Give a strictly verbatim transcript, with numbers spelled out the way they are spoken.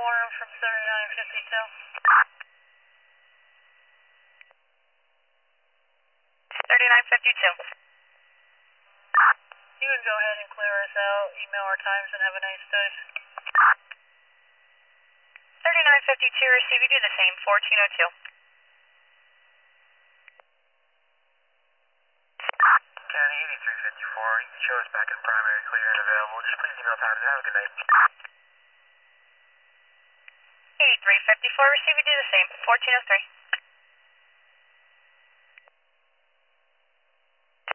Warren from seventy-nine fifty-two. thirty-nine fifty-two. You can go ahead and clear us out, email our times, and have a nice day. thirty-nine fifty-two, receive, you do the same, fourteen oh two. County eighty-three fifty-four, you can show us back in primary, clear and available. Just please email times and have a good night. eighty-three fifty-four, receive, you do the same, fourteen oh three.